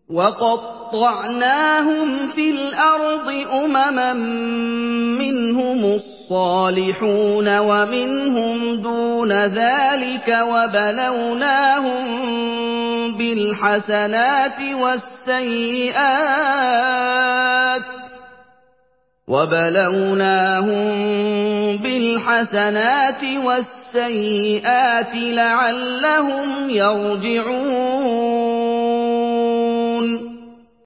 وَقَطَّعْنَاهُمْ فِي الْأَرْضِ أُمَمًا مِّنْهُمُ الصَّالِحُونَ وَمِنْهُمْ دُونَ ذَٰلِكَ وَبَلَوْنَاهُم بِالْحَسَنَاتِ وَالسَّيِّئَاتِ لَعَلَّهُمْ يَرْجِعُونَ